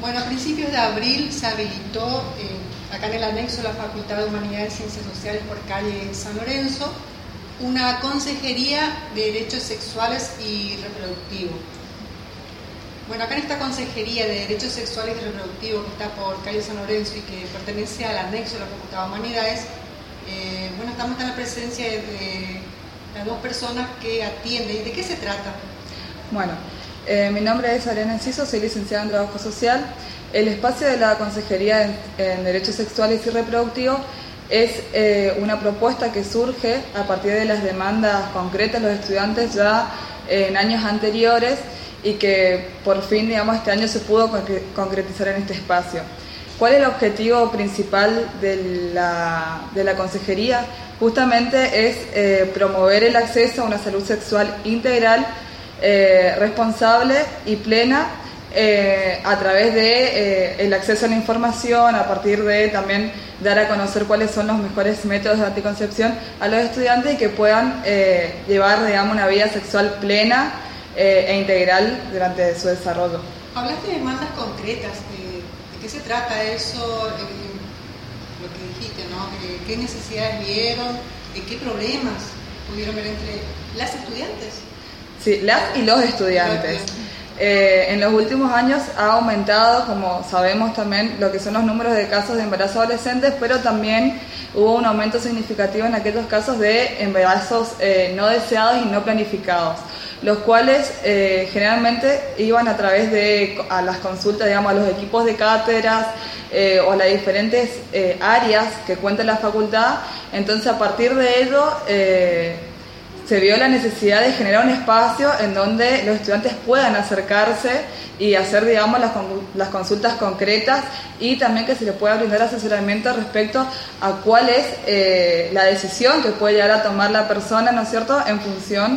Bueno, a principios de abril se habilitó acá en el anexo de la Facultad de Humanidades y Ciencias Sociales por calle San Lorenzo una consejería de derechos sexuales y reproductivos. Bueno, acá en esta consejería de derechos sexuales y reproductivos que está por calle San Lorenzo y que pertenece al anexo de la Facultad de Humanidades, estamos en la presencia de las dos personas que atienden. ¿De qué se trata? Bueno, mi nombre es Ariana Enciso, soy licenciada en Trabajo Social. El espacio de la Consejería en Derechos Sexuales y Reproductivos es una propuesta que surge a partir de las demandas concretas de los estudiantes ya en años anteriores y que por fin, este año se pudo concretizar en este espacio. ¿Cuál es el objetivo principal de la consejería? Justamente es promover el acceso a una salud sexual integral, responsable y plena a través de el acceso a la información, a partir de también dar a conocer cuáles son los mejores métodos de anticoncepción a los estudiantes y que puedan llevar, una vida sexual plena e integral durante su desarrollo. Hablaste de demandas concretas, ¿de qué se trata eso? Lo que dijiste, ¿no? ¿Qué necesidades vieron? ¿Qué problemas pudieron ver entre las estudiantes? Sí, las y los estudiantes. En los últimos años ha aumentado, como sabemos también, lo que son los números de casos de embarazos adolescentes, pero también hubo un aumento significativo en aquellos casos de embarazos no deseados y no planificados, los cuales generalmente iban a través de a las consultas, a los equipos de cátedras o las diferentes áreas que cuenta la facultad. Entonces, a partir de ello, se vio la necesidad de generar un espacio en donde los estudiantes puedan acercarse y hacer, las consultas concretas y también que se les pueda brindar asesoramiento respecto a cuál es la decisión que puede llegar a tomar la persona, ¿no es cierto?, en función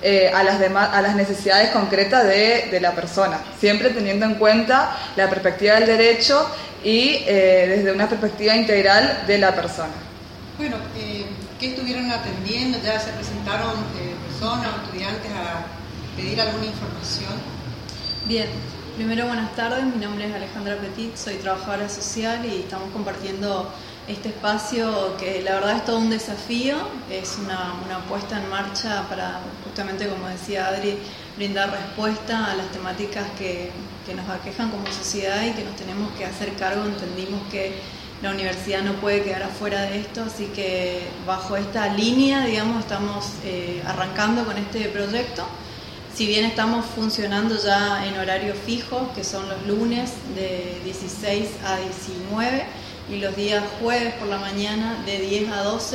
a las necesidades concretas de la persona, siempre teniendo en cuenta la perspectiva del derecho y desde una perspectiva integral de la persona. Bueno, ¿qué estuvieron atendiendo? ¿Ya se presentaron personas o estudiantes a pedir alguna información? Bien, primero buenas tardes, mi nombre es Alejandra Petit, soy trabajadora social y estamos compartiendo este espacio que la verdad es todo un desafío, es una puesta en marcha para justamente, como decía Adri, brindar respuesta a las temáticas que nos aquejan como sociedad y que nos tenemos que hacer cargo. Entendimos que la universidad no puede quedar afuera de esto, así que bajo esta línea, estamos arrancando con este proyecto. Si bien estamos funcionando ya en horario fijo, que son los lunes de 16 a 19 y los días jueves por la mañana de 10 a 12,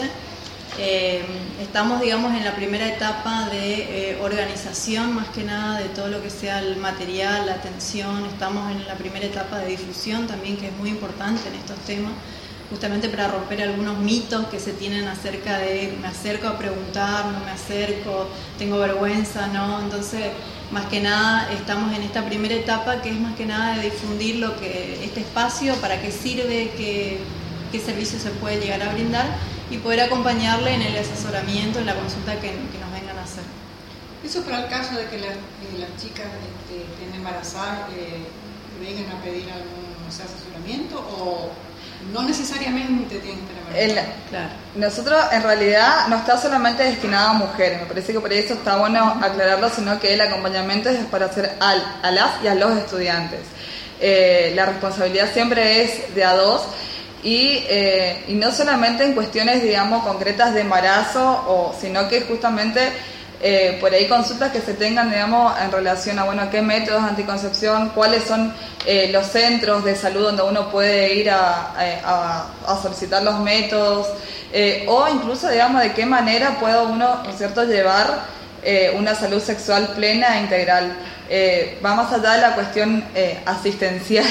estamos, en la primera etapa de organización, más que nada, de todo lo que sea el material, la atención. Estamos en la primera etapa de difusión también, que es muy importante en estos temas, justamente para romper algunos mitos que se tienen acerca de me acerco a preguntar, no me acerco, tengo vergüenza, ¿no? Entonces, más que nada, estamos en esta primera etapa que es más que nada de difundir este espacio, para qué sirve, qué servicios se puede llegar a brindar y poder acompañarle en el asesoramiento, en la consulta que nos vengan a hacer. Eso para el caso de que las chicas estén embarazadas, vengan a pedir algún asesoramiento, o no necesariamente tienen que tener embarazo. Claro. Nosotros en realidad no está solamente destinado a mujeres, me parece que por eso está bueno aclararlo, sino que el acompañamiento es para hacer a las y a los estudiantes. La responsabilidad siempre es de a dos. Y no solamente en cuestiones, concretas de embarazo, sino que justamente por ahí consultas que se tengan, en relación a, qué métodos de anticoncepción, cuáles son los centros de salud donde uno puede ir a solicitar los métodos, o incluso, de qué manera puede uno, ¿no es cierto?, llevar una salud sexual plena e integral. Va más allá de la cuestión asistencial,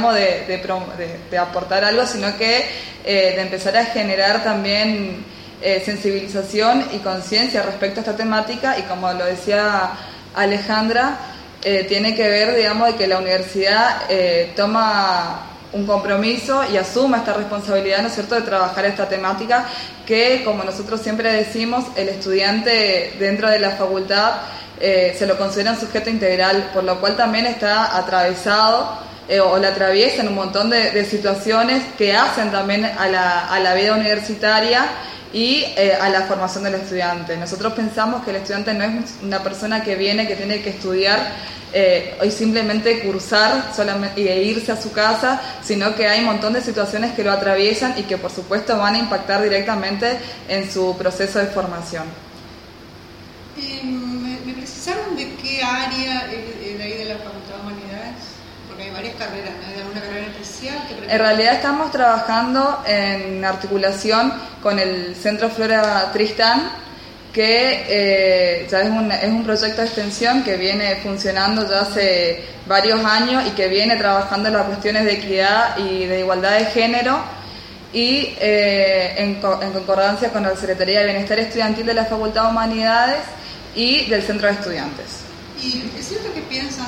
de aportar algo, sino que de empezar a generar también sensibilización y conciencia respecto a esta temática, y como lo decía Alejandra, tiene que ver, de que la universidad toma un compromiso y asuma esta responsabilidad, ¿no es cierto?, de trabajar esta temática que, como nosotros siempre decimos, el estudiante dentro de la facultad se lo considera un sujeto integral, por lo cual también está atravesado o la atraviesan un montón de situaciones que hacen también a la vida universitaria y a la formación del estudiante. Nosotros pensamos que el estudiante no es una persona que viene, que tiene que estudiar y simplemente cursar e irse a su casa, sino que hay un montón de situaciones que lo atraviesan y que por supuesto van a impactar directamente en su proceso de formación. ¿Me precisaron de qué área es de ahí de la Facultad de Humanidades? Porque hay varias carreras, ¿no? ¿Hay alguna carrera especial? En realidad estamos trabajando en articulación con el Centro Flora Tristán, que ya es un proyecto de extensión que viene funcionando ya hace varios años y que viene trabajando en las cuestiones de equidad y de igualdad de género, y en concordancia con la Secretaría de Bienestar Estudiantil de la Facultad de Humanidades y del Centro de Estudiantes. ¿Y es cierto que piensan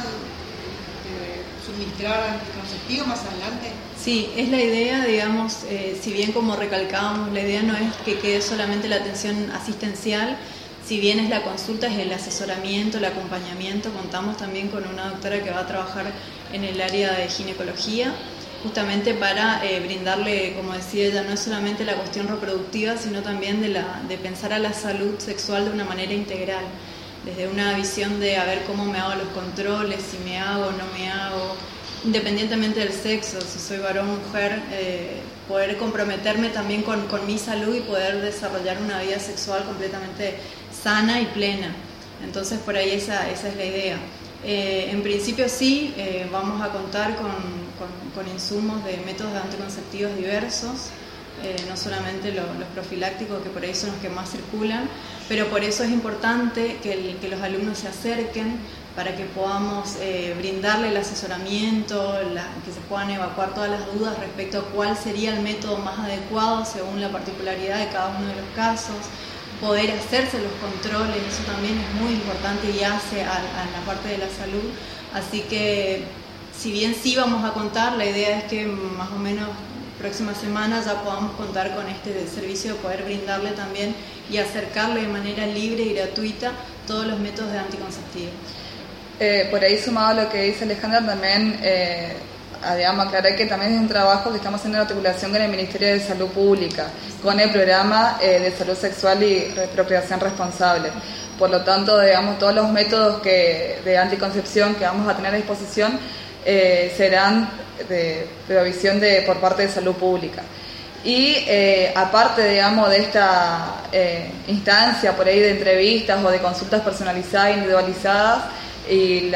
suministrar anticonceptivos más adelante? Sí, es la idea, digamos, si bien como recalcábamos, la idea no es que quede solamente la atención asistencial, si bien es la consulta, es el asesoramiento, el acompañamiento. Contamos también con una doctora que va a trabajar en el área de ginecología, justamente para brindarle, como decía ella, no es solamente la cuestión reproductiva, sino también de pensar a la salud sexual de una manera integral, desde una visión de a ver cómo me hago los controles, si me hago o no me hago, independientemente del sexo, si soy varón o mujer, poder comprometerme también con mi salud y poder desarrollar una vida sexual completamente sana y plena. Entonces por ahí esa es la idea. En principio sí, vamos a contar con insumos de métodos anticonceptivos diversos, no solamente los profilácticos, que por ahí son los que más circulan, pero por eso es importante que los alumnos se acerquen para que podamos brindarle el asesoramiento, que se puedan evacuar todas las dudas respecto a cuál sería el método más adecuado según la particularidad de cada uno de los casos, poder hacerse los controles, eso también es muy importante y hace a la parte de la salud. Así que si bien sí vamos a contar, la idea es que más o menos próxima semana ya podamos contar con este servicio de poder brindarle también y acercarle de manera libre y gratuita todos los métodos de anticonceptivos. Por ahí, sumado a lo que dice Alejandra, también digamos, aclarar que también es un trabajo que estamos haciendo en articulación con el Ministerio de Salud Pública, con el programa de salud sexual y procreación responsable. Por lo tanto, digamos, todos los métodos de anticoncepción que vamos a tener a disposición serán de provisión por parte de salud pública. Y aparte, digamos, de esta instancia por ahí de entrevistas o de consultas personalizadas, individualizadas, y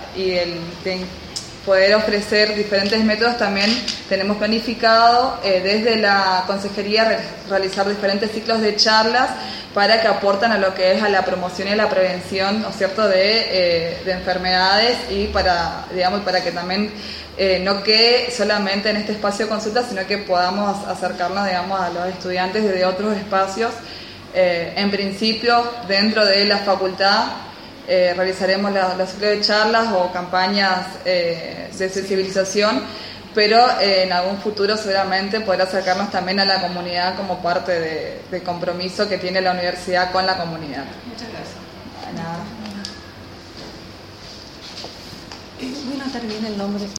de poder ofrecer diferentes métodos, también tenemos planificado desde la consejería realizar diferentes ciclos de charlas para que aporten a lo que es a la promoción y a la prevención, ¿no es cierto?, de enfermedades, y para que también no quede solamente en este espacio de consulta, sino que podamos acercarnos, digamos, a los estudiantes desde otros espacios. En principio, dentro de la facultad, realizaremos los ciclos de charlas o campañas de sensibilización, pero en algún futuro seguramente podrá acercarnos también a la comunidad como parte de compromiso que tiene la universidad con la comunidad. Muchas gracias. Nada. Voy a anotar bien el nombre.